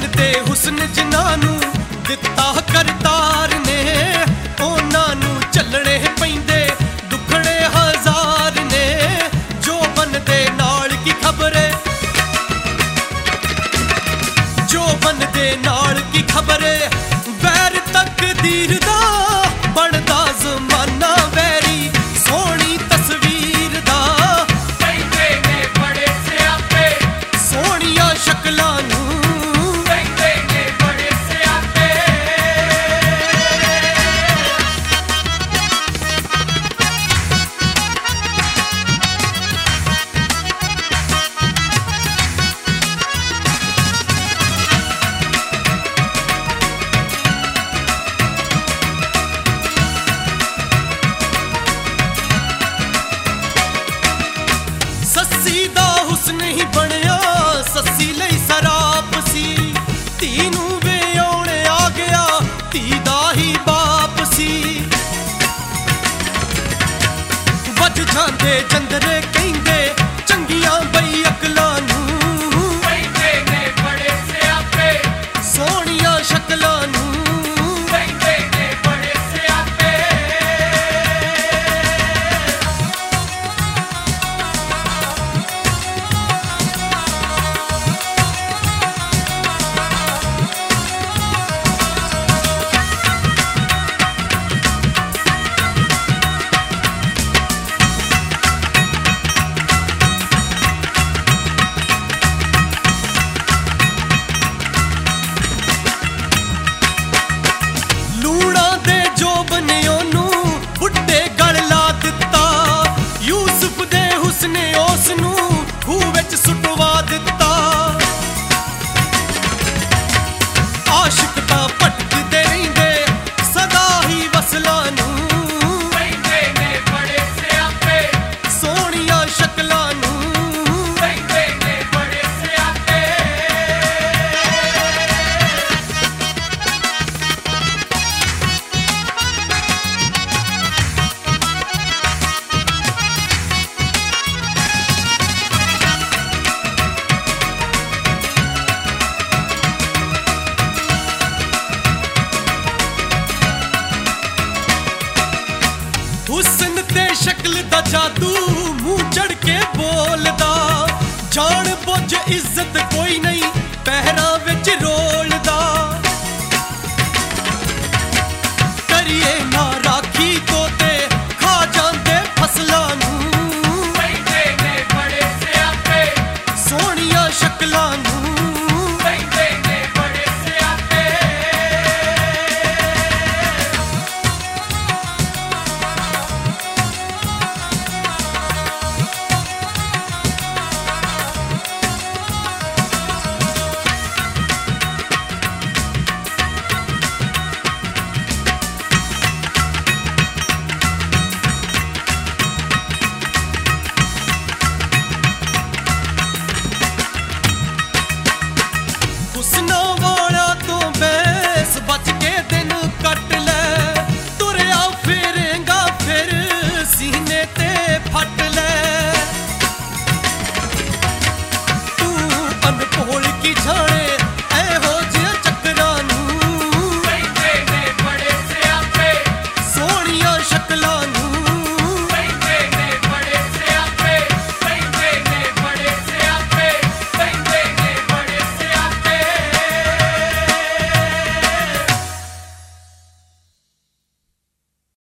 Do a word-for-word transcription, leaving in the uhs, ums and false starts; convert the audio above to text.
बनते हुस्न जिन्हां नूं दिता करतार ने उन्हां नूं चलणे पैंदे दुखड़े हजार ने। जो बनदे नाल की खबरे जो बनदे नाल की खबरे वैर तकदीर दा बनदा ज़माना वैरी सोहनी तस्वीर दा। कहंदे ने बड़े स्यापे सोहणियां शक्लां नूं कहंदे ने बड़े स्यापे। सस्सी दा हुस्न ही बनया सस्सी लई सराप सी। धी नूं विआउणे आ गया धी दा ही बाप सी। वज जांदे जंदरे कहंदे चंगियां बई अकलां नूं कहंदे ने बड़े स्यापे सोहणियां शक्लां नूं। कहंदे ने बड़े स्यापे। लूणा दे जो बने ओनू बुड्ढे गल ला दिता। यूसुफ दे हुस्ने उस नूं खूह विच सुटवा दिता। आशिक तां भटकदे रहिंदे सदा ही वसलां नूं कहंदे ने बड़े स्यापे सोहणियां शक्लां नूं। कहंदे ने बड़े स्यापे। हुस्न ते शक्ल दा जादू मुंह चढ़ के बोलदा। जान बुझ इज्जत कोई नहीं पैरां विच रोलदा। करिए ना राखी तोते खा जांदे फसलां नूं कहंदे ने बड़े स्यापे सोहणियां शक्लां नूं। कहंदे ने बड़े स्यापे। हुस्ना